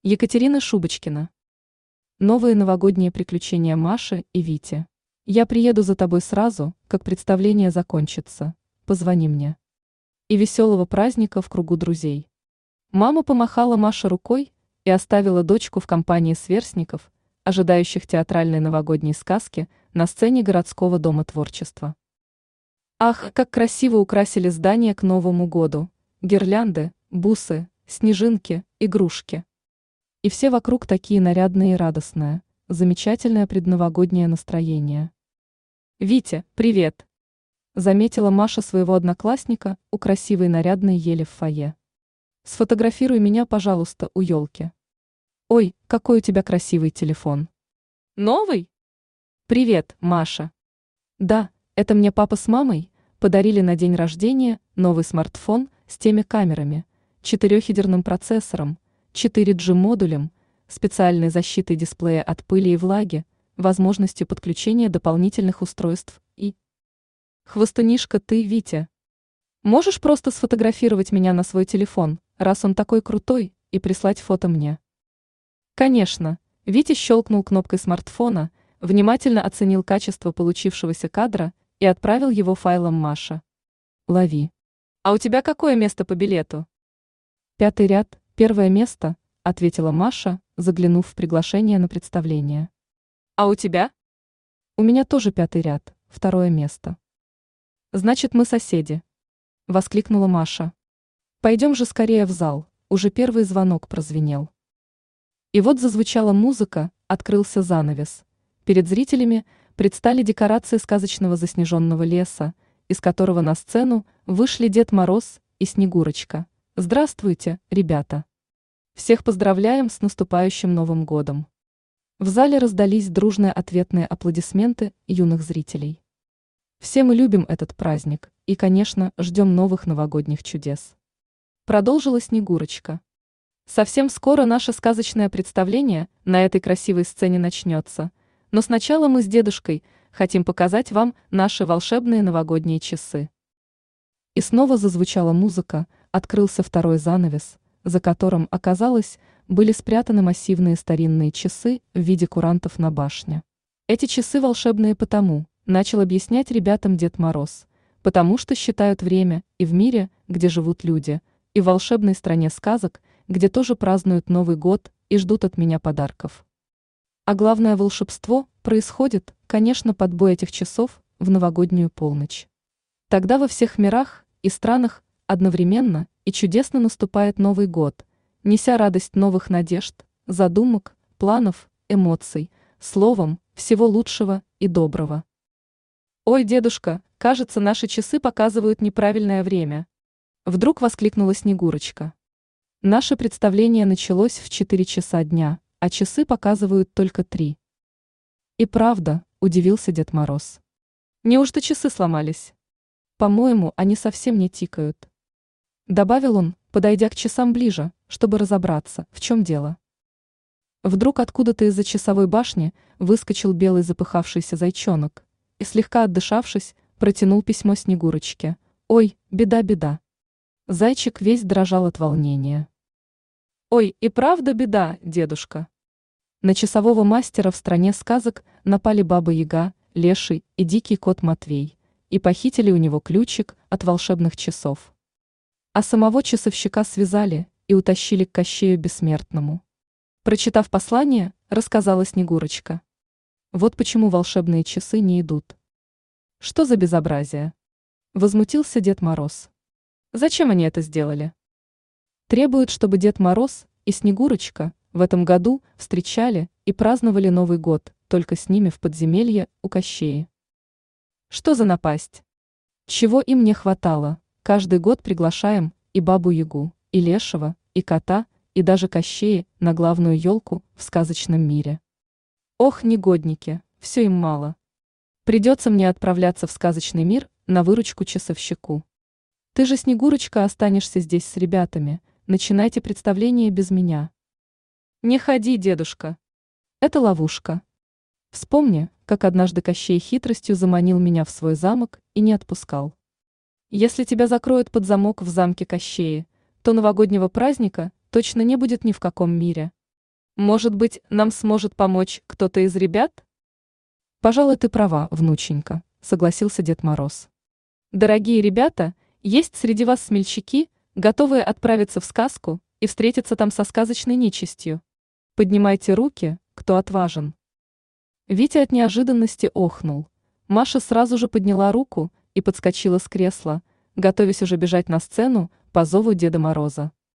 Екатерина Шубочкина. Новые новогодние приключения Маши и Вити. Я приеду за тобой сразу, как представление закончится. Позвони мне. И веселого праздника в кругу друзей. Мама помахала Маше рукой и оставила дочку в компании сверстников, ожидающих театральной новогодней сказки на сцене городского дома творчества. Ах, как красиво украсили здание к Новому году! Гирлянды, бусы, снежинки, игрушки. И все вокруг такие нарядные и радостные, замечательное предновогоднее настроение. «Витя, привет!» – заметила Маша своего одноклассника у красивой нарядной ели в фойе. «Сфотографируй меня, пожалуйста, у елки». «Ой, какой у тебя красивый телефон!» «Новый?» «Привет, Маша!» «Да, это мне папа с мамой подарили на день рождения новый смартфон с теми камерами, 4-ядерным процессором, 4G-модулем, специальной защитой дисплея от пыли и влаги, возможностью подключения дополнительных устройств и... Хвостунишка ты, Витя. Можешь просто сфотографировать меня на свой телефон, раз он такой крутой, и прислать фото мне?» Конечно, Витя щелкнул кнопкой смартфона, внимательно оценил качество получившегося кадра и отправил его файлом Маше. «Лови». «А у тебя какое место по билету?» «5-й ряд, 1-е место», — ответила Маша, заглянув в приглашение на представление. «А у тебя?» «У меня тоже 5-й ряд, 2-е место». «Значит, мы соседи», — воскликнула Маша. «Пойдем же скорее в зал, уже первый звонок прозвенел». И вот зазвучала музыка, открылся занавес. Перед зрителями предстали декорации сказочного заснеженного леса, из которого на сцену вышли Дед Мороз и Снегурочка. Здравствуйте, ребята! Всех поздравляем с наступающим Новым годом! В зале раздались дружные ответные аплодисменты юных зрителей. Все мы любим этот праздник и, конечно, ждем новых новогодних чудес. Продолжила Снегурочка. Совсем скоро наше сказочное представление на этой красивой сцене начнется, но сначала мы с дедушкой хотим показать вам наши волшебные новогодние часы. И снова зазвучала музыка, открылся второй занавес, за которым, оказалось, были спрятаны массивные старинные часы в виде курантов на башне. Эти часы волшебные потому, начал объяснять ребятам Дед Мороз, потому что считают время и в мире, где живут люди, и в волшебной стране сказок, где тоже празднуют Новый год и ждут от меня подарков. А главное волшебство происходит, конечно, под бой этих часов в новогоднюю полночь. Тогда во всех мирах и странах одновременно и чудесно наступает Новый год, неся радость новых надежд, задумок, планов, эмоций, словом, всего лучшего и доброго. «Ой, дедушка, кажется, наши часы показывают неправильное время», — вдруг воскликнула Снегурочка. «Наше представление началось в 4 часа дня, а часы показывают только 3». «И правда», — удивился Дед Мороз. «Неужто часы сломались? По-моему, они совсем не тикают», — добавил он, подойдя к часам ближе, чтобы разобраться, в чем дело. Вдруг откуда-то из-за часовой башни выскочил белый запыхавшийся зайчонок и, слегка отдышавшись, протянул письмо Снегурочке. «Ой, беда, беда». Зайчик весь дрожал от волнения. «Ой, и правда беда, дедушка». На часового мастера в стране сказок напали Баба-Яга, Леший и дикий кот Матвей и похитили у него ключик от волшебных часов. А самого часовщика связали и утащили к Кощею Бессмертному. Прочитав послание, рассказала Снегурочка. Вот почему волшебные часы не идут. «Что за безобразие?» – возмутился Дед Мороз. «Зачем они это сделали?» «Требуют, чтобы Дед Мороз и Снегурочка в этом году встречали и праздновали Новый год только с ними в подземелье у Кощея». «Что за напасть? Чего им не хватало? Каждый год приглашаем и Бабу-Ягу, и Лешего, и кота, и даже Кощея на главную елку в сказочном мире. Ох, негодники, все им мало. Придется мне отправляться в сказочный мир на выручку часовщику. Ты же, Снегурочка, останешься здесь с ребятами, начинайте представление без меня». «Не ходи, дедушка. Это ловушка. Вспомни, как однажды Кощей хитростью заманил меня в свой замок и не отпускал. Если тебя закроют под замок в замке Кощея, то новогоднего праздника точно не будет ни в каком мире. Может быть, нам сможет помочь кто-то из ребят? Пожалуй, ты права, внученька, согласился Дед Мороз. Дорогие ребята, есть среди вас смельчаки, готовые отправиться в сказку и встретиться там со сказочной нечистью. Поднимайте руки, кто отважен. Витя от неожиданности охнул. Маша сразу же подняла руку и подскочила с кресла, готовясь уже бежать на сцену по зову Деда Мороза.